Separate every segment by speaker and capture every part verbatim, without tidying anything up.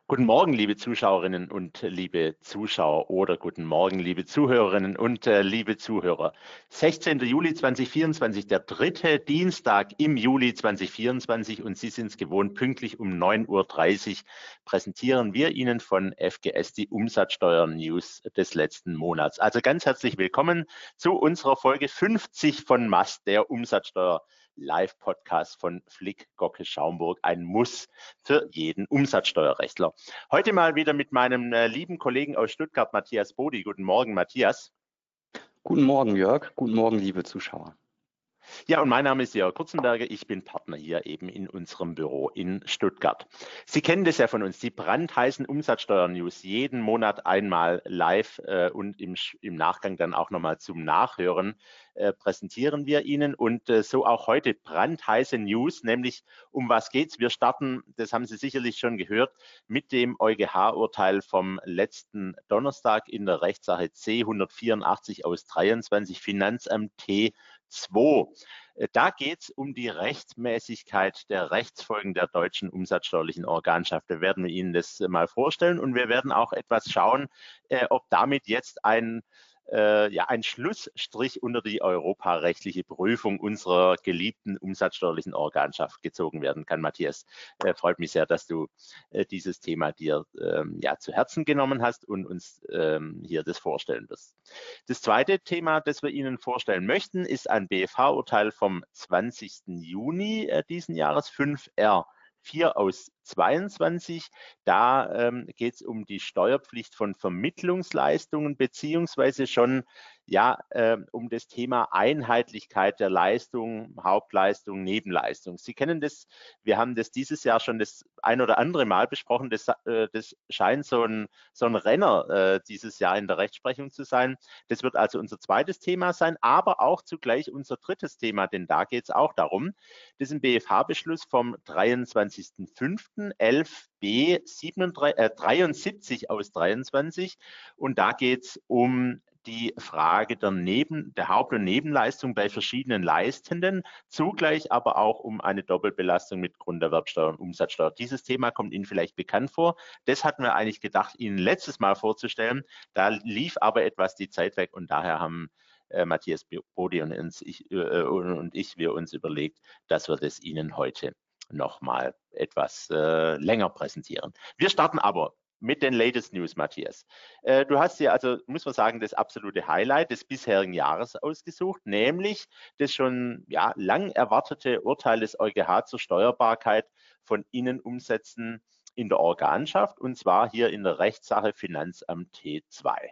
Speaker 1: Guten Morgen, liebe Zuschauerinnen und liebe Zuschauer oder guten Morgen, liebe Zuhörerinnen und äh, liebe Zuhörer. sechzehnter Juli zweitausendvierundzwanzig, der dritte Dienstag im Juli zweitausendvierundzwanzig und Sie sind es gewohnt, pünktlich um neun Uhr dreißig präsentieren wir Ihnen von F G S die Umsatzsteuer-News des letzten Monats. Also ganz herzlich willkommen zu unserer Folge fünfzig von M A S, der Umsatzsteuer Live-Podcast von Flick Gocke Schaumburg, ein Muss für jeden Umsatzsteuerrechtler. Heute mal wieder mit meinem äh, lieben Kollegen aus Stuttgart, Matthias Bodi. Guten Morgen, Matthias.
Speaker 2: Guten Morgen, Jörg. Guten Morgen, liebe Zuschauer.
Speaker 1: Ja, und mein Name ist Jörg Kurzenberger. Ich bin Partner hier eben in unserem Büro in Stuttgart. Sie kennen das ja von uns, die brandheißen Umsatzsteuer-News, jeden Monat einmal live äh, und im, im Nachgang dann auch nochmal zum Nachhören äh, präsentieren wir Ihnen. Und äh, so auch heute brandheiße News, nämlich um was geht's? Wir starten, das haben Sie sicherlich schon gehört, mit dem EuGH-Urteil vom letzten Donnerstag in der Rechtssache C hundertvierundachtzig aus dreiundzwanzig, Finanzamt T zwei. Da geht es um die Rechtmäßigkeit der Rechtsfolgen der deutschen umsatzsteuerlichen Organschaft. Da werden wir Ihnen das mal vorstellen und wir werden auch etwas schauen, äh, ob damit jetzt ein Äh, ja, ein Schlussstrich unter die europarechtliche Prüfung unserer geliebten umsatzsteuerlichen Organschaft gezogen werden kann. Matthias, äh, freut mich sehr, dass du äh, dieses Thema dir ähm, ja, zu Herzen genommen hast und uns ähm, hier das vorstellen wirst. Das zweite Thema, das wir Ihnen vorstellen möchten, ist ein B F H-Urteil vom zwanzigsten Juni äh, diesen Jahres, fünf R vier aus zweiundzwanzig. Da ähm, geht es um die Steuerpflicht von Vermittlungsleistungen beziehungsweise schon ja äh, um das Thema Einheitlichkeit der Leistung, Hauptleistung, Nebenleistung. Sie kennen das, wir haben das dieses Jahr schon das ein oder andere Mal besprochen. Das, äh, das scheint so ein, so ein Renner äh, dieses Jahr in der Rechtsprechung zu sein. Das wird also unser zweites Thema sein, aber auch zugleich unser drittes Thema, denn da geht es auch darum. Das ist ein B F H-Beschluss vom dreiundzwanzigsten fünften elf b dreiundsiebzig aus dreiundzwanzig und da geht es um die Frage der, Neben-, der Haupt- und Nebenleistung bei verschiedenen Leistenden, zugleich aber auch um eine Doppelbelastung mit Grunderwerbsteuer und Umsatzsteuer. Dieses Thema kommt Ihnen vielleicht bekannt vor. Das hatten wir eigentlich gedacht, Ihnen letztes Mal vorzustellen. Da lief aber etwas die Zeit weg und daher haben äh, Matthias Bodi und, uns, ich, äh, und ich wir uns überlegt, dass wir das Ihnen heute nochmal etwas äh, länger präsentieren. Wir starten aber mit den latest News, Matthias. Äh, du hast dir also, muss man sagen, das absolute Highlight des bisherigen Jahres ausgesucht, nämlich das schon ja, lang erwartete Urteil des EuGH zur Steuerbarkeit von Innenumsätzen in der Organschaft, und zwar hier in der Rechtssache Finanzamt T zwei.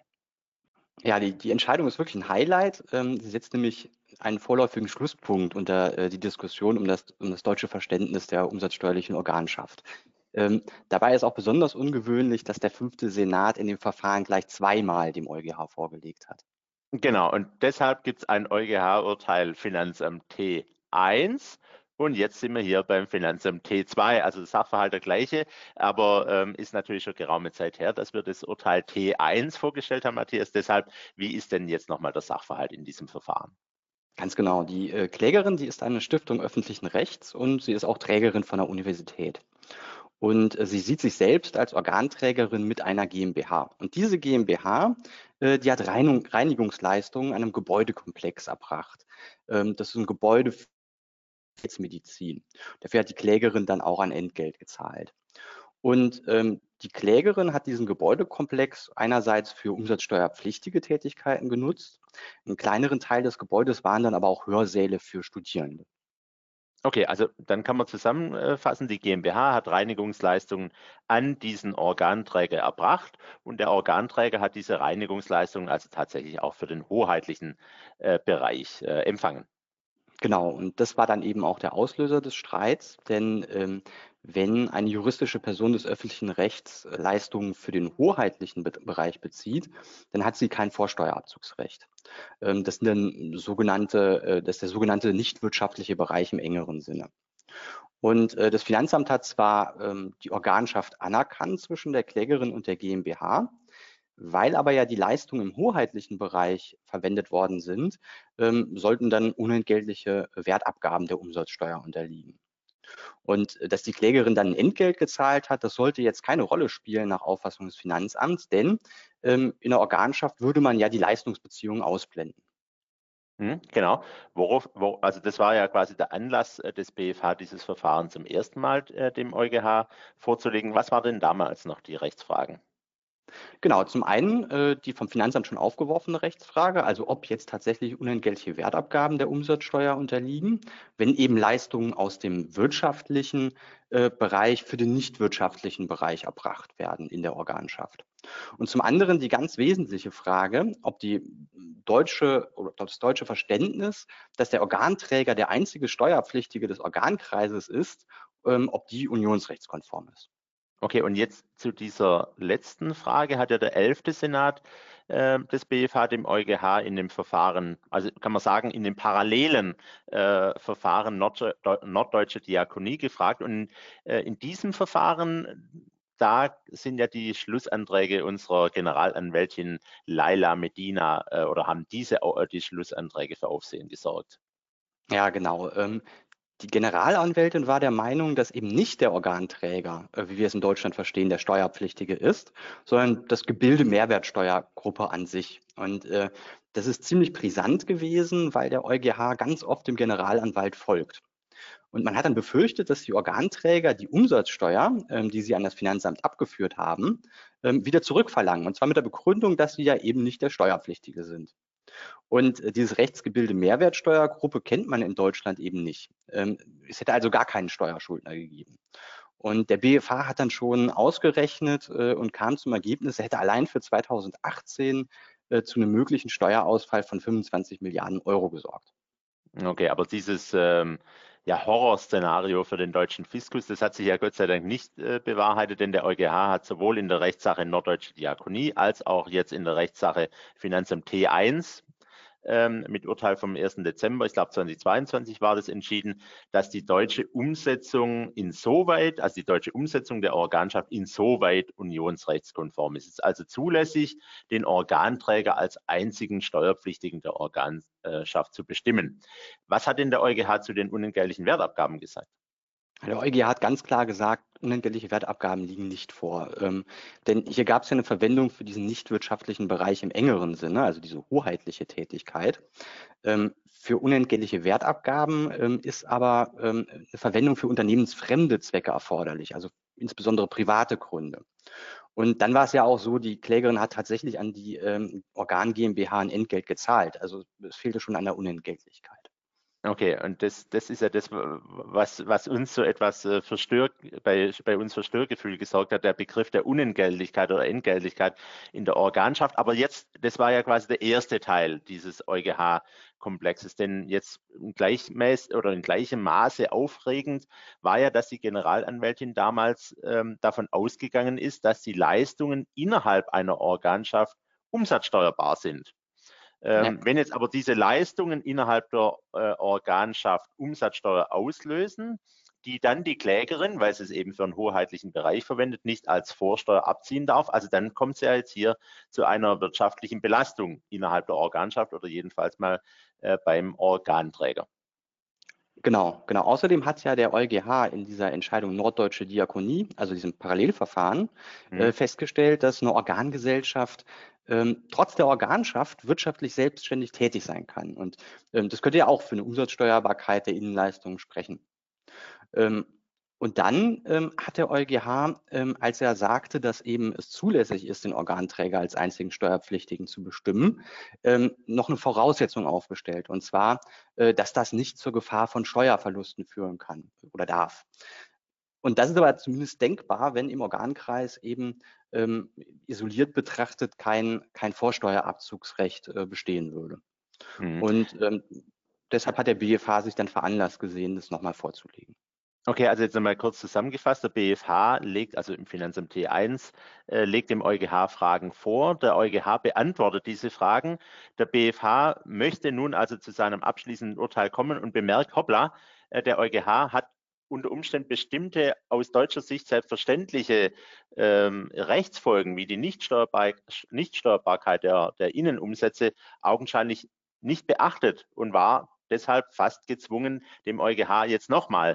Speaker 2: Ja, die, die Entscheidung ist wirklich ein Highlight. Ähm, sie setzt nämlich einen vorläufigen Schlusspunkt unter äh, die Diskussion um das, um das deutsche Verständnis der umsatzsteuerlichen Organschaft. Ähm, dabei ist auch besonders ungewöhnlich, dass der fünfte Senat in dem Verfahren gleich zweimal dem EuGH vorgelegt hat.
Speaker 1: Genau, und deshalb gibt es ein EuGH-Urteil Finanzamt T eins und jetzt sind wir hier beim Finanzamt T zwei, also Sachverhalt der gleiche, aber ähm, ist natürlich schon geraume Zeit her, dass wir das Urteil T eins vorgestellt haben, Matthias. Deshalb, wie ist denn jetzt nochmal der Sachverhalt in diesem Verfahren?
Speaker 2: Ganz genau. Die äh, Klägerin, die ist eine Stiftung öffentlichen Rechts und sie ist auch Trägerin von der Universität. Und äh, sie sieht sich selbst als Organträgerin mit einer GmbH. Und diese GmbH, äh, die hat Reinigung, Reinigungsleistungen an einem Gebäudekomplex erbracht. Ähm, das ist ein Gebäude für Medizin. Dafür hat die Klägerin dann auch ein Entgelt gezahlt. Und ähm, die Klägerin hat diesen Gebäudekomplex einerseits für umsatzsteuerpflichtige Tätigkeiten genutzt. Einen kleineren Teil des Gebäudes waren dann aber auch Hörsäle für Studierende.
Speaker 1: Okay, also dann kann man zusammenfassen, die GmbH hat Reinigungsleistungen an diesen Organträger erbracht und der Organträger hat diese Reinigungsleistungen also tatsächlich auch für den hoheitlichen äh, Bereich äh, empfangen.
Speaker 2: Genau, und das war dann eben auch der Auslöser des Streits, denn ähm, wenn eine juristische Person des öffentlichen Rechts äh, Leistungen für den hoheitlichen Be Bereich bezieht, dann hat sie kein Vorsteuerabzugsrecht. Ähm, das sind dann sogenannte, äh, das ist der sogenannte nichtwirtschaftliche Bereich im engeren Sinne. Und äh, das Finanzamt hat zwar ähm, die Organschaft anerkannt zwischen der Klägerin und der GmbH, weil aber ja die Leistungen im hoheitlichen Bereich verwendet worden sind, ähm, sollten dann unentgeltliche Wertabgaben der Umsatzsteuer unterliegen. Und äh, dass die Klägerin dann ein Entgelt gezahlt hat, das sollte jetzt keine Rolle spielen nach Auffassung des Finanzamts, denn ähm, in der Organschaft würde man ja die Leistungsbeziehungen ausblenden.
Speaker 1: Mhm, genau. Worauf, wo, also das war ja quasi der Anlass äh, des B F H, dieses Verfahren zum ersten Mal äh, dem EuGH vorzulegen. Was war denn damals noch die Rechtsfragen?
Speaker 2: Genau, zum einen äh, die vom Finanzamt schon aufgeworfene Rechtsfrage, also ob jetzt tatsächlich unentgeltliche Wertabgaben der Umsatzsteuer unterliegen, wenn eben Leistungen aus dem wirtschaftlichen äh, Bereich für den nichtwirtschaftlichen Bereich erbracht werden in der Organschaft. Und zum anderen die ganz wesentliche Frage, ob die deutsche oder das deutsche Verständnis, dass der Organträger der einzige Steuerpflichtige des Organkreises ist, ähm, ob die unionsrechtskonform ist.
Speaker 1: Okay, und jetzt zu dieser letzten Frage hat ja der elfte Senat äh, des B F H dem EuGH in dem Verfahren, also kann man sagen, in dem parallelen äh, Verfahren Norddeu Norddeutsche Diakonie gefragt. Und äh, in diesem Verfahren, da sind ja die Schlussanträge unserer Generalanwältin Laila Medina äh, oder haben diese äh, die Schlussanträge für Aufsehen gesorgt.
Speaker 2: Ja, genau. Ähm, Die Generalanwältin war der Meinung, dass eben nicht der Organträger, äh, wie wir es in Deutschland verstehen, der Steuerpflichtige ist, sondern das Gebilde Mehrwertsteuergruppe an sich. Und äh, das ist ziemlich brisant gewesen, weil der EuGH ganz oft dem Generalanwalt folgt. Und man hat dann befürchtet, dass die Organträger die Umsatzsteuer, ähm, die sie an das Finanzamt abgeführt haben, ähm, wieder zurückverlangen. Und zwar mit der Begründung, dass sie ja eben nicht der Steuerpflichtige sind. Und äh, dieses Rechtsgebilde Mehrwertsteuergruppe kennt man in Deutschland eben nicht. Ähm, es hätte also gar keinen Steuerschuldner gegeben. Und der B F H hat dann schon ausgerechnet äh, und kam zum Ergebnis, er hätte allein für zweitausendachtzehn äh, zu einem möglichen Steuerausfall von fünfundzwanzig Milliarden Euro gesorgt.
Speaker 1: Okay, aber dieses ähm, ja, Horrorszenario für den deutschen Fiskus, das hat sich ja Gott sei Dank nicht äh, bewahrheitet, denn der EuGH hat sowohl in der Rechtssache Norddeutsche Diakonie als auch jetzt in der Rechtssache Finanzamt T eins ähm, mit Urteil vom ersten Dezember, ich glaube zweitausendzweiundzwanzig war das entschieden, dass die deutsche Umsetzung insoweit, also die deutsche Umsetzung der Organschaft insoweit unionsrechtskonform ist. Es ist also zulässig, den Organträger als einzigen Steuerpflichtigen der Organschaft zu bestimmen. Was hat denn der EuGH zu den unentgeltlichen Wertabgaben gesagt?
Speaker 2: Der EuGH hat ganz klar gesagt, unentgeltliche Wertabgaben liegen nicht vor. Ähm, denn hier gab es ja eine Verwendung für diesen nichtwirtschaftlichen Bereich im engeren Sinne, also diese hoheitliche Tätigkeit. Ähm, für unentgeltliche Wertabgaben ähm, ist aber ähm, eine Verwendung für unternehmensfremde Zwecke erforderlich, also insbesondere private Gründe. Und dann war es ja auch so, die Klägerin hat tatsächlich an die ähm, Organ GmbH ein Entgelt gezahlt. Also es fehlte schon an der Unentgeltlichkeit.
Speaker 1: Okay, und das, das ist ja das, was, was uns so etwas äh, für Stör, bei, bei uns für Störgefühl gesorgt hat, der Begriff der Unentgeltlichkeit oder Entgeltlichkeit in der Organschaft. Aber jetzt, das war ja quasi der erste Teil dieses EuGH-Komplexes. Denn jetzt gleichmäßig oder in gleichem Maße aufregend war ja, dass die Generalanwältin damals ähm, davon ausgegangen ist, dass die Leistungen innerhalb einer Organschaft umsatzsteuerbar sind.
Speaker 2: Ja.
Speaker 1: Ähm, wenn jetzt aber diese Leistungen innerhalb der äh, Organschaft Umsatzsteuer auslösen, die dann die Klägerin, weil sie es eben für einen hoheitlichen Bereich verwendet, nicht als Vorsteuer abziehen darf, also dann kommt es ja jetzt hier zu einer wirtschaftlichen Belastung innerhalb der Organschaft oder jedenfalls mal äh, beim Organträger.
Speaker 2: Genau, genau. Außerdem hat ja der EuGH in dieser Entscheidung Norddeutsche Diakonie, also diesem Parallelverfahren,
Speaker 1: Hm.
Speaker 2: äh, festgestellt, dass eine Organgesellschaft ähm, trotz der Organschaft wirtschaftlich selbstständig tätig sein kann. Und ähm, das könnte ja auch für eine Umsatzsteuerbarkeit der Innenleistungen sprechen. Ähm, und dann ähm, hat der EuGH, ähm, als er sagte, dass eben es zulässig ist, den Organträger als einzigen Steuerpflichtigen zu bestimmen, ähm, noch eine Voraussetzung aufgestellt. Und zwar, äh, dass das nicht zur Gefahr von Steuerverlusten führen kann oder darf. Und das ist aber zumindest denkbar, wenn im Organkreis eben ähm, isoliert betrachtet kein, kein Vorsteuerabzugsrecht äh, bestehen würde.
Speaker 1: Hm.
Speaker 2: Und ähm, deshalb hat der B F H sich dann veranlasst gesehen, das nochmal vorzulegen.
Speaker 1: Okay, also jetzt nochmal kurz zusammengefasst. Der B F H legt, also im Finanzamt T eins, äh, legt dem EuGH Fragen vor. Der EuGH beantwortet diese Fragen. Der B F H möchte nun also zu seinem abschließenden Urteil kommen und bemerkt, hoppla, äh, der EuGH hat unter Umständen bestimmte aus deutscher Sicht selbstverständliche ähm, Rechtsfolgen wie die Nichtsteuerbar Nichtsteuerbarkeit der, der Innenumsätze augenscheinlich nicht beachtet und war deshalb fast gezwungen, dem EuGH jetzt nochmal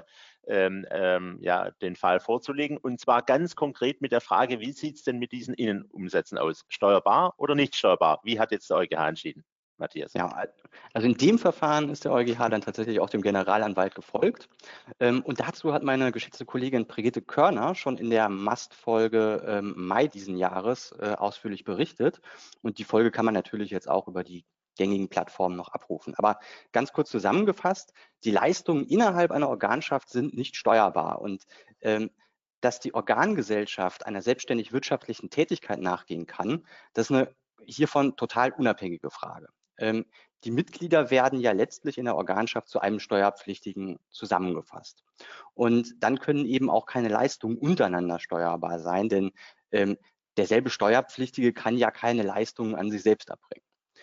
Speaker 1: ähm, ähm, ja, den Fall vorzulegen. Und zwar ganz konkret mit der Frage, wie sieht es denn mit diesen Innenumsätzen aus? Steuerbar oder nicht steuerbar? Wie hat jetzt der EuGH entschieden, Matthias?
Speaker 2: Ja, also in dem Verfahren ist der EuGH dann tatsächlich auch dem Generalanwalt gefolgt. Ähm, und dazu hat meine geschätzte Kollegin Brigitte Körner schon in der Mast-Folge ähm, Mai diesen Jahres äh, ausführlich berichtet. Und die Folge kann man natürlich jetzt auch über die gängigen Plattformen noch abrufen. Aber ganz kurz zusammengefasst, die Leistungen innerhalb einer Organschaft sind nicht steuerbar. Und ähm, dass die Organgesellschaft einer selbstständig wirtschaftlichen Tätigkeit nachgehen kann, das ist eine hiervon total unabhängige Frage. Ähm, die Mitglieder werden ja letztlich in der Organschaft zu einem Steuerpflichtigen zusammengefasst. Und dann können eben auch keine Leistungen untereinander steuerbar sein, denn ähm, derselbe Steuerpflichtige kann ja keine Leistungen an sich selbst erbringen.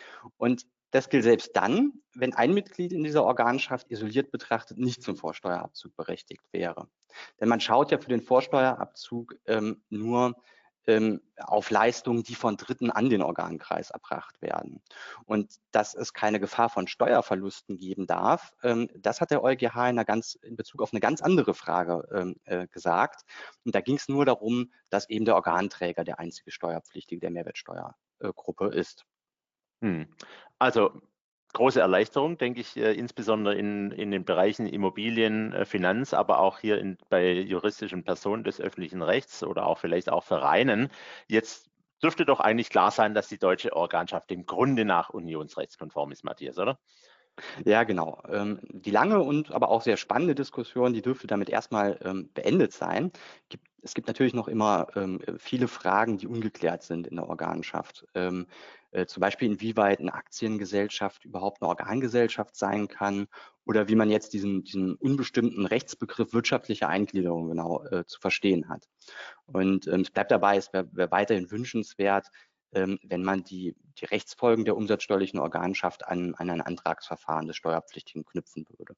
Speaker 2: Und das gilt selbst dann, wenn ein Mitglied in dieser Organschaft isoliert betrachtet nicht zum Vorsteuerabzug berechtigt wäre. Denn man schaut ja für den Vorsteuerabzug ähm, nur ähm, auf Leistungen, die von Dritten an den Organkreis erbracht werden. Und dass es keine Gefahr von Steuerverlusten geben darf, ähm, das hat der EuGH in, einer ganz, in Bezug auf eine ganz andere Frage ähm, äh, gesagt. Und da ging es nur darum, dass eben der Organträger der einzige Steuerpflichtige der Mehrwertsteuergruppe ist.
Speaker 1: Hm. Also große Erleichterung, denke ich, äh, insbesondere in, in den Bereichen Immobilien, äh, Finanz, aber auch hier in, bei juristischen Personen des öffentlichen Rechts oder auch vielleicht auch Vereinen. Jetzt dürfte doch eigentlich klar sein, dass die deutsche Organschaft im Grunde nach unionsrechtskonform ist, Matthias, oder?
Speaker 2: Ja, genau. Ähm, die lange und aber auch sehr spannende Diskussion, die dürfte damit erstmal ähm, beendet sein. Gibt, es gibt natürlich noch immer ähm, viele Fragen, die ungeklärt sind in der Organschaft. Ähm, äh, zum Beispiel, inwieweit eine Aktiengesellschaft überhaupt eine Organgesellschaft sein kann oder wie man jetzt diesen, diesen unbestimmten Rechtsbegriff wirtschaftliche Eingliederung genau äh, zu verstehen hat. Und ähm, es bleibt dabei, es wäre wär weiterhin wünschenswert, ähm, wenn man die, die Rechtsfolgen der umsatzsteuerlichen Organschaft an, an ein Antragsverfahren des Steuerpflichtigen knüpfen würde.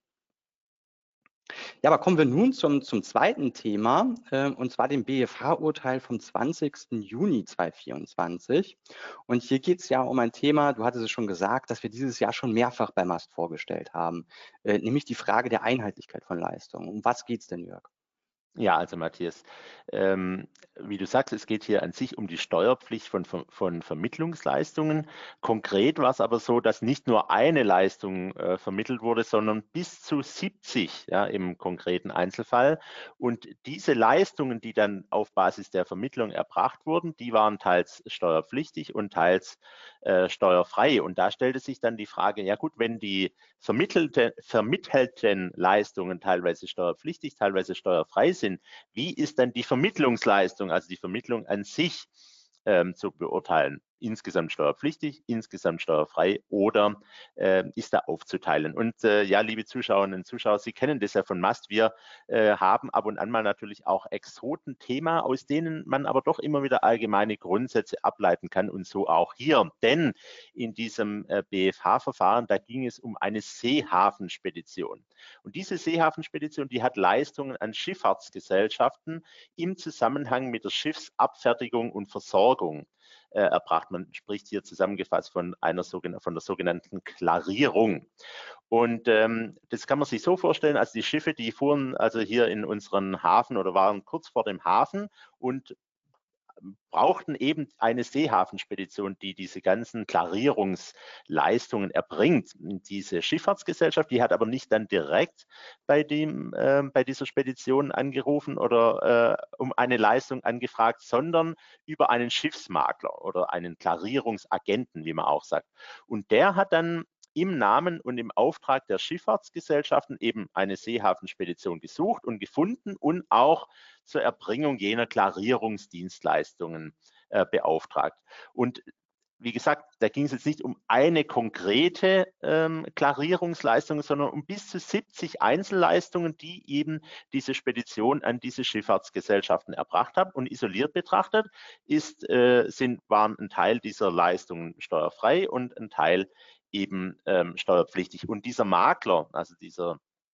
Speaker 2: Ja, aber kommen wir nun zum, zum zweiten Thema, äh, und zwar dem B F H-Urteil vom zwanzigsten Juni zweitausendvierundzwanzig. Und hier geht es ja um ein Thema, du hattest es schon gesagt, das wir dieses Jahr schon mehrfach bei Mast vorgestellt haben, äh, nämlich die Frage der Einheitlichkeit von Leistungen. Um was geht es denn, Jörg?
Speaker 1: Ja, also Matthias, ähm, wie du sagst, es geht hier an sich um die Steuerpflicht von, von, von Vermittlungsleistungen. Konkret war es aber so, dass nicht nur eine Leistung äh, vermittelt wurde, sondern bis zu siebzig, ja, im konkreten Einzelfall. Und diese Leistungen, die dann auf Basis der Vermittlung erbracht wurden, die waren teils steuerpflichtig und teils äh, steuerfrei. Und da stellte sich dann die Frage, ja gut, wenn die vermittelte, vermittelten Leistungen teilweise steuerpflichtig, teilweise steuerfrei sind, wie ist dann die Vermittlungsleistung, also die Vermittlung an sich ähm, zu beurteilen? Insgesamt steuerpflichtig, insgesamt steuerfrei oder äh, ist da aufzuteilen? Und äh, ja, liebe Zuschauerinnen und Zuschauer, Sie kennen das ja von Mast. Wir äh, haben ab und an mal natürlich auch Exoten-Thema, aus denen man aber doch immer wieder allgemeine Grundsätze ableiten kann und so auch hier. Denn in diesem äh, B F H-Verfahren, da ging es um eine Seehafenspedition. Und diese Seehafenspedition, die hat Leistungen an Schifffahrtsgesellschaften im Zusammenhang mit der Schiffsabfertigung und Versorgung äh, erbracht. Man spricht hier zusammengefasst von einer sogenannten, von der sogenannten Klarierung. Und ähm, das kann man sich so vorstellen, also die Schiffe, die fuhren also hier in unseren Hafen oder waren kurz vor dem Hafen und brauchten eben eine Seehafenspedition, die diese ganzen Klarierungsleistungen erbringt. Diese Schifffahrtsgesellschaft, die hat aber nicht dann direkt bei, dem, äh, bei dieser Spedition angerufen oder äh, um eine Leistung angefragt, sondern über einen Schiffsmakler oder einen Klarierungsagenten, wie man auch sagt. Und der hat dann im Namen und im Auftrag der Schifffahrtsgesellschaften eben eine Seehafenspedition gesucht und gefunden und auch zur Erbringung jener Klarierungsdienstleistungen äh, beauftragt. Und wie gesagt, da ging es jetzt nicht um eine konkrete ähm, Klarierungsleistung, sondern um bis zu siebzig Einzelleistungen, die eben diese Spedition an diese Schifffahrtsgesellschaften erbracht hat. Und isoliert betrachtet ist, äh, sind, waren ein Teil dieser Leistungen steuerfrei und ein Teil eben ähm, steuerpflichtig. Und dieser Makler, also dieser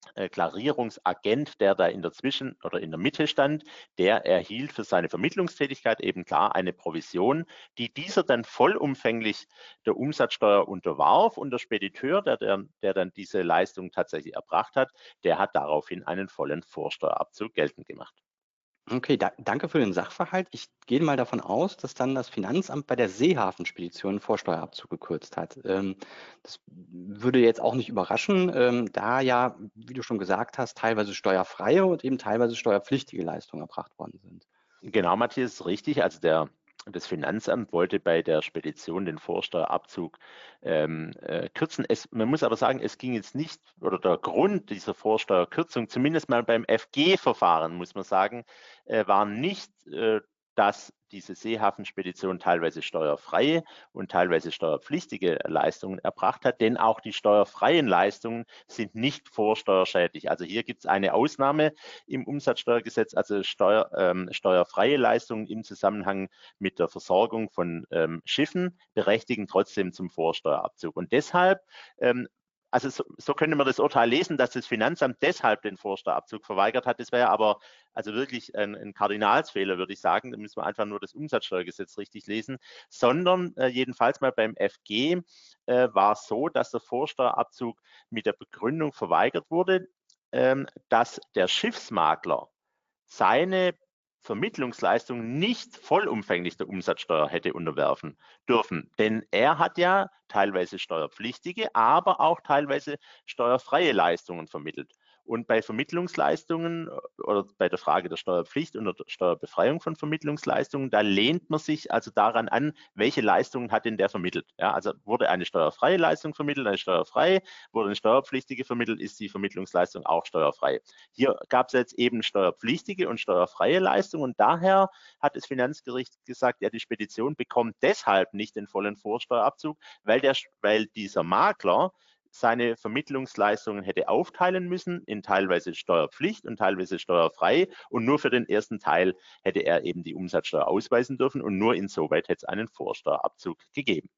Speaker 1: äh, Klarierungsagent, der da in der Zwischen- oder in der Mitte stand, der erhielt für seine Vermittlungstätigkeit eben klar eine Provision, die dieser dann vollumfänglich der Umsatzsteuer unterwarf, und der Spediteur, der, der, der dann diese Leistung tatsächlich erbracht hat, der hat daraufhin einen vollen Vorsteuerabzug geltend gemacht.
Speaker 2: Okay, da, danke für den Sachverhalt. Ich gehe mal davon aus, dass dann das Finanzamt bei der Seehafenspedition einen Vorsteuerabzug gekürzt hat. Ähm, das würde jetzt auch nicht überraschen, ähm, da ja, wie du schon gesagt hast, teilweise steuerfreie und eben teilweise steuerpflichtige Leistungen erbracht worden sind.
Speaker 1: Genau, Matthias, richtig. Also der, das Finanzamt wollte bei der Spedition den Vorsteuerabzug ähm, äh, kürzen. Es, man muss aber sagen, es ging jetzt nicht, oder der Grund dieser Vorsteuerkürzung, zumindest mal beim F G-Verfahren, muss man sagen, äh, war nicht, äh, dass diese Seehafenspedition teilweise steuerfreie und teilweise steuerpflichtige Leistungen erbracht hat, denn auch die steuerfreien Leistungen sind nicht vorsteuerschädlich. Also hier gibt es eine Ausnahme im Umsatzsteuergesetz, also Steuer, ähm, steuerfreie Leistungen im Zusammenhang mit der Versorgung von ähm, Schiffen berechtigen trotzdem zum Vorsteuerabzug. Und deshalb ähm, also so, so könnte man das Urteil lesen, dass das Finanzamt deshalb den Vorsteuerabzug verweigert hat. Das wäre aber also wirklich ein, ein Kardinalsfehler, würde ich sagen. Da müssen wir einfach nur das Umsatzsteuergesetz richtig lesen. Sondern äh, jedenfalls mal beim F G äh, war es so, dass der Vorsteuerabzug mit der Begründung verweigert wurde, ähm, dass der Schiffsmakler seine Vermittlungsleistung nicht vollumfänglich der Umsatzsteuer hätte unterwerfen dürfen. Denn er hat ja teilweise steuerpflichtige, aber auch teilweise steuerfreie Leistungen vermittelt. Und bei Vermittlungsleistungen oder bei der Frage der Steuerpflicht und der Steuerbefreiung von Vermittlungsleistungen, da lehnt man sich also daran an, welche Leistungen hat denn der vermittelt. Ja, also wurde eine steuerfreie Leistung vermittelt, eine steuerfrei, wurde eine steuerpflichtige vermittelt, ist die Vermittlungsleistung auch steuerfrei. Hier gab es jetzt eben steuerpflichtige und steuerfreie Leistungen, und daher hat das Finanzgericht gesagt, ja, die Spedition bekommt deshalb nicht den vollen Vorsteuerabzug, weil, der, weil dieser Makler seine Vermittlungsleistungen hätte aufteilen müssen in teilweise Steuerpflicht und teilweise steuerfrei, und nur für den ersten Teil hätte er eben die Umsatzsteuer ausweisen dürfen, und nur insoweit hätte es einen Vorsteuerabzug gegeben.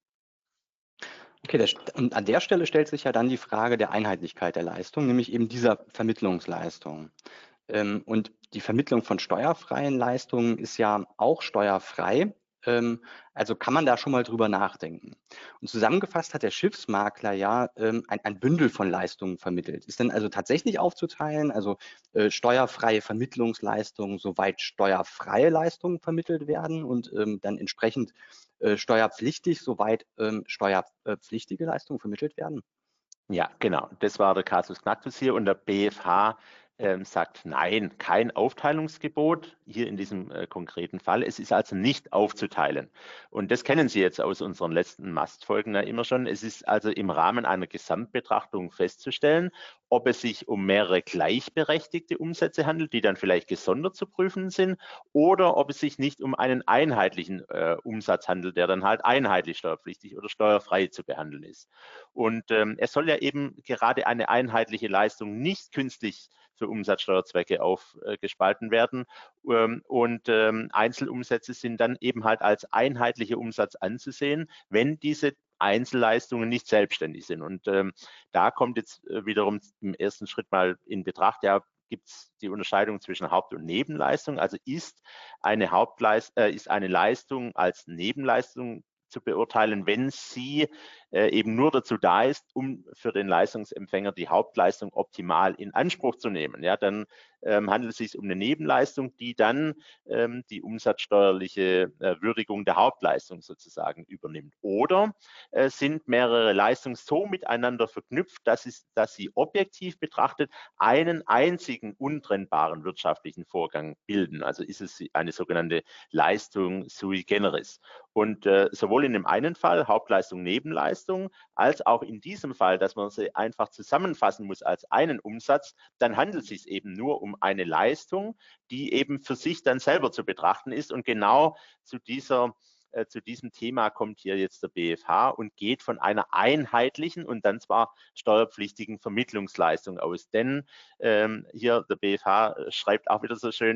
Speaker 2: Okay, das, und an der Stelle stellt sich ja dann die Frage der Einheitlichkeit der Leistung, nämlich eben dieser Vermittlungsleistung. Ähm, und die Vermittlung von steuerfreien Leistungen ist ja auch steuerfrei. Ähm, also kann man da schon mal drüber nachdenken. Und zusammengefasst hat der Schiffsmakler ja ähm, ein, ein Bündel von Leistungen vermittelt. Ist denn also tatsächlich aufzuteilen, also äh, steuerfreie Vermittlungsleistungen, soweit steuerfreie Leistungen vermittelt werden, und ähm, dann entsprechend äh, steuerpflichtig, soweit ähm, steuerpflichtige Leistungen vermittelt werden?
Speaker 1: Ja, genau. Das war der Kasus Knacktus hier, und der B F H ähm, sagt nein, kein Aufteilungsgebot hier in diesem äh, konkreten Fall. Es ist also nicht aufzuteilen. Und das kennen Sie jetzt aus unseren letzten Mastfolgen ja immer schon. Es ist also im Rahmen einer Gesamtbetrachtung festzustellen, ob es sich um mehrere gleichberechtigte Umsätze handelt, die dann vielleicht gesondert zu prüfen sind, oder ob es sich nicht um einen einheitlichen äh, Umsatz handelt, der dann halt einheitlich steuerpflichtig oder steuerfrei zu behandeln ist. Und ähm, es soll ja eben gerade eine einheitliche Leistung nicht künstlich für Umsatzsteuerzwecke aufgespalten werden. Ähm, und ähm, Einzelumsätze sind dann eben halt als einheitlicher Umsatz anzusehen, wenn diese Einzelleistungen nicht selbstständig sind. Und ähm, da kommt jetzt äh, wiederum im ersten Schritt mal in Betracht, ja, gibt es die Unterscheidung zwischen Haupt- und Nebenleistung. Also ist eine Hauptleist äh, ist eine Leistung als Nebenleistung zu beurteilen, wenn sie äh, eben nur dazu da ist, um für den Leistungsempfänger die Hauptleistung optimal in Anspruch zu nehmen. Ja, dann ähm, handelt es sich um eine Nebenleistung, die dann ähm, die umsatzsteuerliche äh, Würdigung der Hauptleistung sozusagen übernimmt. Oder äh, sind mehrere Leistungen so miteinander verknüpft, dass, es, dass sie objektiv betrachtet einen einzigen untrennbaren wirtschaftlichen Vorgang bilden. Also ist es eine sogenannte Leistung sui generis. Und äh, sowohl in dem einen Fall Hauptleistung, Nebenleistung, als auch in diesem Fall, dass man sie einfach zusammenfassen muss als einen Umsatz, dann handelt es sich eben nur um eine Leistung, die eben für sich dann selber zu betrachten ist. Und genau zu dieser äh, zu diesem Thema kommt hier jetzt der B F H und geht von einer einheitlichen und dann zwar steuerpflichtigen Vermittlungsleistung aus. Denn ähm, hier der B F H schreibt auch wieder so schön,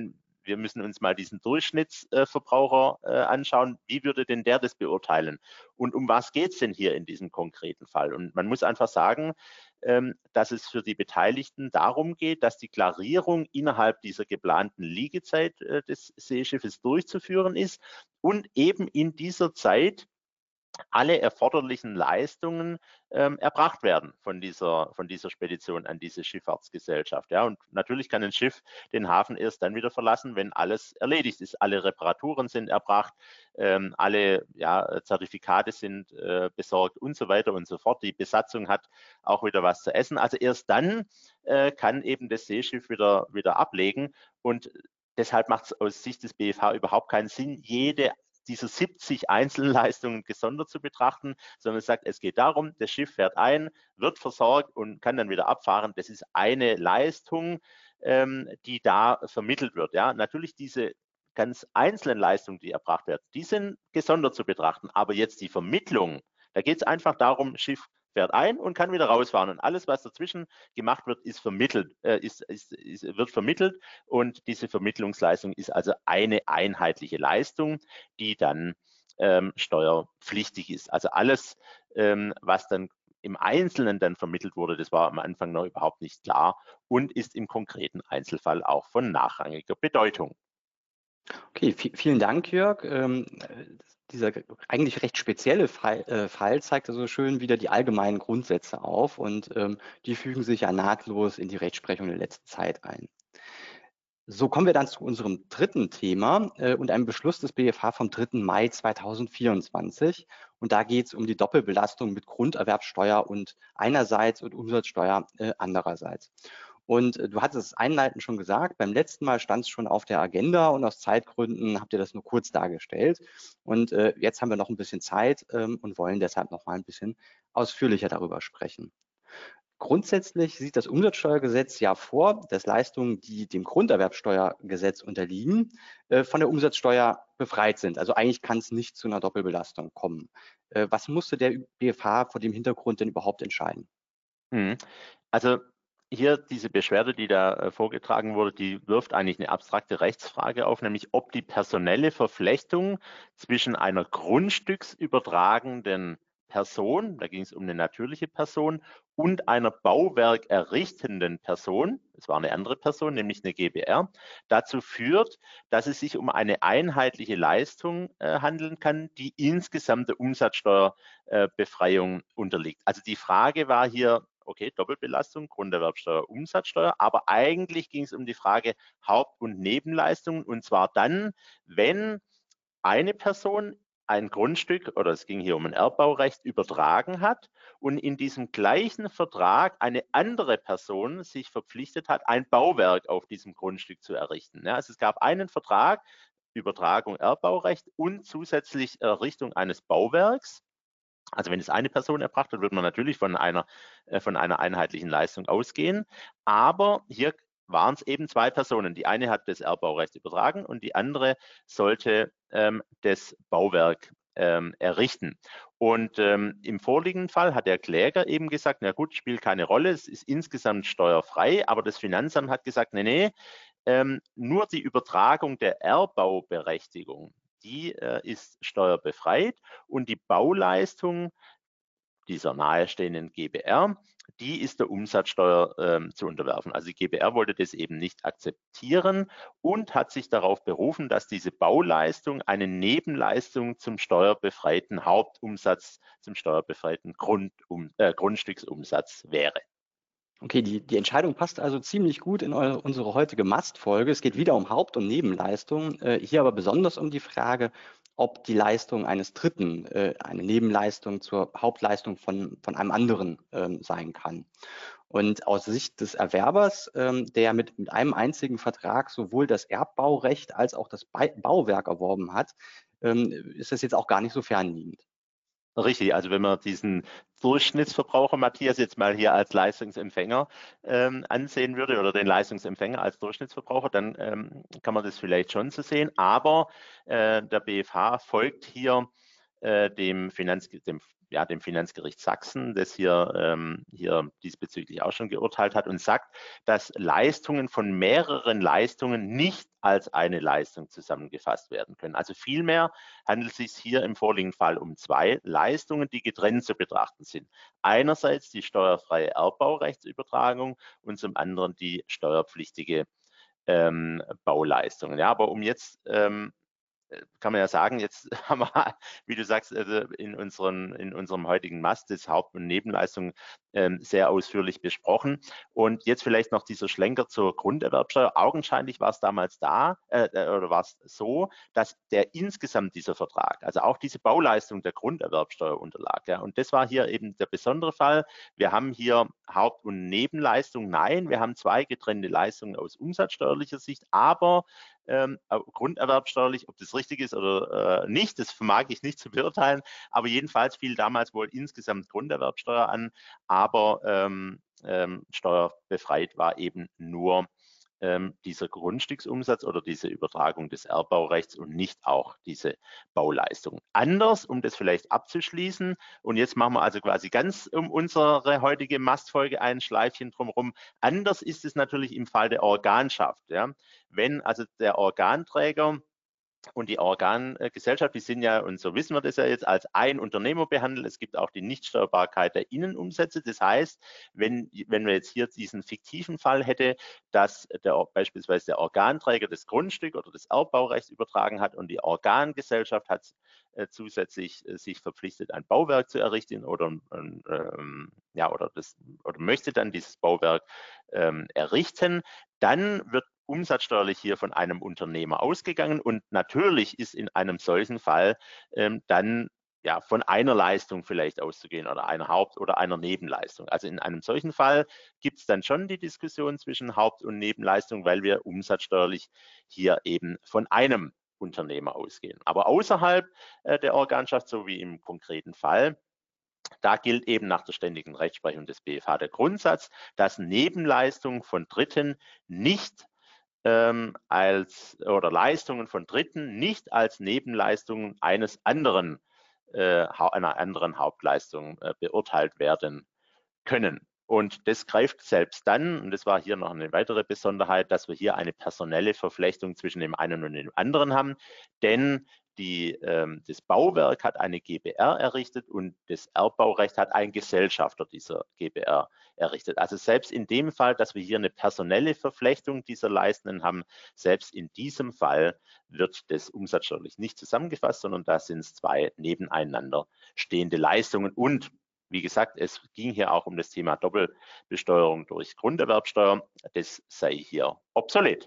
Speaker 1: wir müssen uns mal diesen Durchschnittsverbraucher äh, anschauen. Wie würde denn der das beurteilen? Und um was geht es denn hier in diesem konkreten Fall? Und man muss einfach sagen, ähm, dass es für die Beteiligten darum geht, dass die Klarierung innerhalb dieser geplanten Liegezeit äh, des Seeschiffes durchzuführen ist und eben in dieser Zeit alle erforderlichen Leistungen ähm, erbracht werden von dieser, von dieser Spedition an diese Schifffahrtsgesellschaft. Ja, und natürlich kann ein Schiff den Hafen erst dann wieder verlassen, wenn alles erledigt ist. Alle Reparaturen sind erbracht, ähm, alle ja, Zertifikate sind äh, besorgt und so weiter und so fort. Die Besatzung hat auch wieder was zu essen. Also erst dann äh, kann eben das Seeschiff wieder, wieder ablegen. Und deshalb macht es aus Sicht des B F H überhaupt keinen Sinn, jede diese siebzig Einzelleistungen gesondert zu betrachten, sondern es sagt, es geht darum, das Schiff fährt ein, wird versorgt und kann dann wieder abfahren. Das ist eine Leistung, ähm, die da vermittelt wird. Ja, natürlich diese ganz einzelnen Leistungen, die erbracht werden, die sind gesondert zu betrachten. Aber jetzt die Vermittlung, da geht es einfach darum, Schiff fährt ein und kann wieder rausfahren. Und alles, was dazwischen gemacht wird, ist vermittelt, äh, ist, ist, ist, wird vermittelt. Und diese Vermittlungsleistung ist also eine einheitliche Leistung, die dann ähm, steuerpflichtig ist. Also alles, ähm, was dann im Einzelnen dann vermittelt wurde, das war am Anfang noch überhaupt nicht klar und ist im konkreten Einzelfall auch von nachrangiger Bedeutung.
Speaker 2: Okay, vielen Dank, Jörg. Ähm, dieser eigentlich recht spezielle Fall, äh, Fall zeigt also schön wieder die allgemeinen Grundsätze auf und ähm, die fügen sich ja nahtlos in die Rechtsprechung der letzten Zeit ein. So kommen wir dann zu unserem dritten Thema äh, und einem Beschluss des B F H vom dritten Mai zweitausendvierundzwanzig. Und da geht es um die Doppelbelastung mit Grunderwerbsteuer und einerseits und Umsatzsteuer äh, andererseits. Und äh, du hattest es einleitend schon gesagt, beim letzten Mal stand es schon auf der Agenda und aus Zeitgründen habt ihr das nur kurz dargestellt. Und äh, jetzt haben wir noch ein bisschen Zeit ähm, und wollen deshalb noch mal ein bisschen ausführlicher darüber sprechen. Grundsätzlich sieht das Umsatzsteuergesetz ja vor, dass Leistungen, die dem Grunderwerbsteuergesetz unterliegen, äh, von der Umsatzsteuer befreit sind. Also eigentlich kann es nicht zu einer Doppelbelastung kommen. Äh, was musste der B F H vor dem Hintergrund denn überhaupt entscheiden?
Speaker 1: Mhm. Also hier diese Beschwerde, die da äh, vorgetragen wurde, die wirft eigentlich eine abstrakte Rechtsfrage auf, nämlich ob die personelle Verflechtung zwischen einer grundstücksübertragenden Person, da ging es um eine natürliche Person, und einer bauwerkerrichtenden Person, es war eine andere Person, nämlich eine G b R, dazu führt, dass es sich um eine einheitliche Leistung äh, handeln kann, die insgesamt der Umsatzsteuerbefreiung äh, unterliegt. Also die Frage war hier, okay, Doppelbelastung, Grunderwerbsteuer, Umsatzsteuer, aber eigentlich ging es um die Frage Haupt- und Nebenleistungen, und zwar dann, wenn eine Person ein Grundstück, oder es ging hier um ein Erbbaurecht, übertragen hat und in diesem gleichen Vertrag eine andere Person sich verpflichtet hat, ein Bauwerk auf diesem Grundstück zu errichten. Ja, also es gab einen Vertrag, Übertragung Erbbaurecht und zusätzlich Errichtung eines Bauwerks. Also wenn es eine Person erbracht hat, würde man natürlich von einer, äh, von einer einheitlichen Leistung ausgehen. Aber hier waren es eben zwei Personen. Die eine hat das Erbbaurecht übertragen und die andere sollte ähm, das Bauwerk ähm, errichten. Und ähm, im vorliegenden Fall hat der Kläger eben gesagt, na gut, spielt keine Rolle, es ist insgesamt steuerfrei, aber das Finanzamt hat gesagt, nee, nee, ähm, nur die Übertragung der Erbbauberechtigung, die äh, ist steuerbefreit und die Bauleistung dieser nahestehenden G b R, die ist der Umsatzsteuer äh, zu unterwerfen. Also die G b R wollte das eben nicht akzeptieren und hat sich darauf berufen, dass diese Bauleistung eine Nebenleistung zum steuerbefreiten Hauptumsatz, zum steuerbefreiten Grundum, äh, Grundstücksumsatz wäre.
Speaker 2: Okay, die, die Entscheidung passt also ziemlich gut in eure, unsere heutige Mast-Folge. Es geht wieder um Haupt- und Nebenleistungen, äh, hier aber besonders um die Frage, ob die Leistung eines Dritten äh, eine Nebenleistung zur Hauptleistung von, von einem anderen ähm, sein kann. Und aus Sicht des Erwerbers, ähm, der mit, mit einem einzigen Vertrag sowohl das Erbbaurecht als auch das Bauwerk erworben hat, ähm, ist das jetzt auch gar nicht so fernliegend.
Speaker 1: Richtig, also wenn man diesen Durchschnittsverbraucher Matthias jetzt mal hier als Leistungsempfänger ähm, ansehen würde oder den Leistungsempfänger als Durchschnittsverbraucher, dann ähm, kann man das vielleicht schon so sehen. Aber äh, der B F H folgt hier äh, dem, Finanz dem ja, dem Finanzgericht Sachsen, das hier, ähm, hier diesbezüglich auch schon geurteilt hat und sagt, dass Leistungen von mehreren Leistungen nicht als eine Leistung zusammengefasst werden können. Also vielmehr handelt es sich hier im vorliegenden Fall um zwei Leistungen, die getrennt zu betrachten sind. Einerseits die steuerfreie Erbbaurechtsübertragung und zum anderen die steuerpflichtige ähm, Bauleistungen. Ja, aber um jetzt ähm, kann man ja sagen, jetzt haben wir, wie du sagst, in, unseren, in unserem heutigen Mast das Haupt- und Nebenleistung ähm, sehr ausführlich besprochen. Und jetzt vielleicht noch dieser Schlenker zur Grunderwerbsteuer. Augenscheinlich war es damals da, äh, oder war es so, dass der insgesamt dieser Vertrag, also auch diese Bauleistung der Grunderwerbsteuer unterlag. Ja. Und das war hier eben der besondere Fall. Wir haben hier Haupt- und Nebenleistung. Nein, wir haben zwei getrennte Leistungen aus umsatzsteuerlicher Sicht, aber Ähm, grunderwerbsteuerlich, ob das richtig ist oder äh, nicht, das vermag ich nicht zu beurteilen, aber jedenfalls fiel damals wohl insgesamt Grunderwerbsteuer an, aber ähm, ähm, steuerbefreit war eben nur ähm, dieser Grundstücksumsatz oder diese Übertragung des Erbbaurechts und nicht auch diese Bauleistung. Anders, um das vielleicht abzuschließen, und jetzt machen wir also quasi ganz um unsere heutige Mastfolge ein Schleifchen drumherum, anders ist es natürlich im Fall der Organschaft. Ja? Wenn also der Organträger und die Organgesellschaft, die sind ja, und so wissen wir das ja jetzt, als ein Unternehmer behandelt. Es gibt auch die Nichtsteuerbarkeit der Innenumsätze. Das heißt, wenn, wenn wir jetzt hier diesen fiktiven Fall hätte, dass der, beispielsweise der Organträger das Grundstück oder das Erbbaurecht übertragen hat und die Organgesellschaft hat äh, zusätzlich äh, sich verpflichtet, ein Bauwerk zu errichten oder, ähm, ja, oder, das, oder möchte dann dieses Bauwerk ähm, errichten, dann wird umsatzsteuerlich hier von einem Unternehmer ausgegangen und natürlich ist in einem solchen Fall ähm, dann ja von einer Leistung vielleicht auszugehen oder einer Haupt- oder einer Nebenleistung. Also in einem solchen Fall gibt es dann schon die Diskussion zwischen Haupt- und Nebenleistung, weil wir umsatzsteuerlich hier eben von einem Unternehmer ausgehen. Aber außerhalb äh, der Organschaft, so wie im konkreten Fall, da gilt eben nach der ständigen Rechtsprechung des B F H der Grundsatz, dass Nebenleistungen von Dritten nicht ähm, als oder Leistungen von Dritten nicht als Nebenleistungen eines anderen, äh, einer anderen Hauptleistung äh, beurteilt werden können. Und das greift selbst dann, und das war hier noch eine weitere Besonderheit, dass wir hier eine personelle Verflechtung zwischen dem einen und dem anderen haben, denn die, ähm, das Bauwerk hat eine G B R errichtet und das Erbbaurecht hat ein Gesellschafter dieser G B R errichtet. Also selbst in dem Fall, dass wir hier eine personelle Verflechtung dieser Leistenden haben, selbst in diesem Fall wird das umsatzsteuerlich nicht zusammengefasst, sondern da sind es zwei nebeneinander stehende Leistungen. Und wie gesagt, es ging hier auch um das Thema Doppelbesteuerung durch Grunderwerbsteuer. Das sei hier obsolet.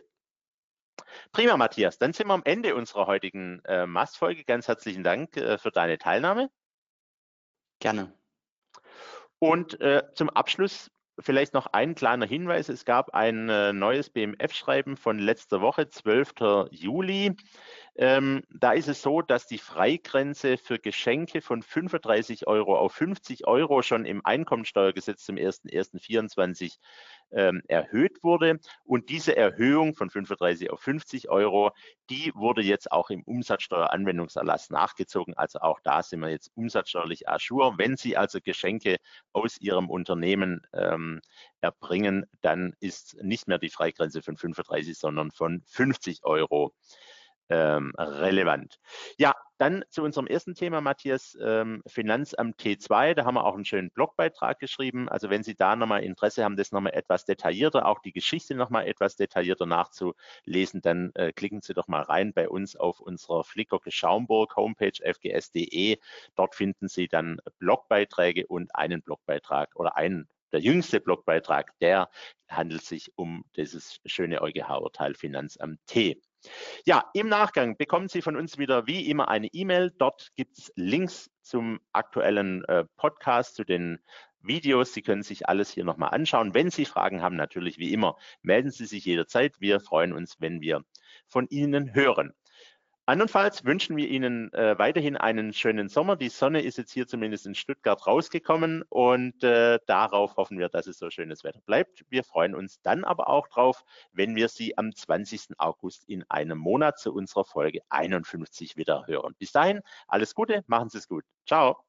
Speaker 1: Prima, Matthias. Dann sind wir am Ende unserer heutigen äh, Mastfolge. Ganz herzlichen Dank äh, für deine Teilnahme.
Speaker 2: Gerne.
Speaker 1: Und äh, zum Abschluss vielleicht noch ein kleiner Hinweis. Es gab ein äh, neues B M F-Schreiben von letzter Woche, zwölften Juli. Ähm, da ist es so, dass die Freigrenze für Geschenke von fünfunddreißig Euro auf fünfzig Euro schon im Einkommensteuergesetz zum ersten ersten vierundzwanzig ähm, erhöht wurde. Und diese Erhöhung von fünfunddreißig auf fünfzig Euro, die wurde jetzt auch im Umsatzsteueranwendungserlass nachgezogen. Also auch da sind wir jetzt umsatzsteuerlich à jour. Wenn Sie also Geschenke aus Ihrem Unternehmen ähm, erbringen, dann ist nicht mehr die Freigrenze von fünfunddreißig, sondern von fünfzig Euro Ähm, relevant. Ja, dann zu unserem ersten Thema, Matthias, ähm, Finanzamt T zwei. Da haben wir auch einen schönen Blogbeitrag geschrieben. Also wenn Sie da nochmal Interesse haben, das nochmal etwas detaillierter, auch die Geschichte nochmal etwas detaillierter nachzulesen, dann äh, klicken Sie doch mal rein bei uns auf unserer Flickr Schaumburg Homepage f g s punkt d e. Dort finden Sie dann Blogbeiträge und einen Blogbeitrag oder einen Der jüngste Blogbeitrag, der handelt sich um dieses schöne EuGH-Urteil Finanzamt T. Ja, im Nachgang bekommen Sie von uns wieder wie immer eine E-Mail. Dort gibt es Links zum aktuellen äh, Podcast, zu den Videos. Sie können sich alles hier nochmal anschauen. Wenn Sie Fragen haben, natürlich wie immer, melden Sie sich jederzeit. Wir freuen uns, wenn wir von Ihnen hören. Andernfalls wünschen wir Ihnen äh, weiterhin einen schönen Sommer. Die Sonne ist jetzt hier zumindest in Stuttgart rausgekommen und äh, darauf hoffen wir, dass es so schönes Wetter bleibt. Wir freuen uns dann aber auch drauf, wenn wir Sie am zwanzigsten August in einem Monat zu unserer Folge einundfünfzig wieder hören. Bis dahin, alles Gute, machen Sie es gut. Ciao.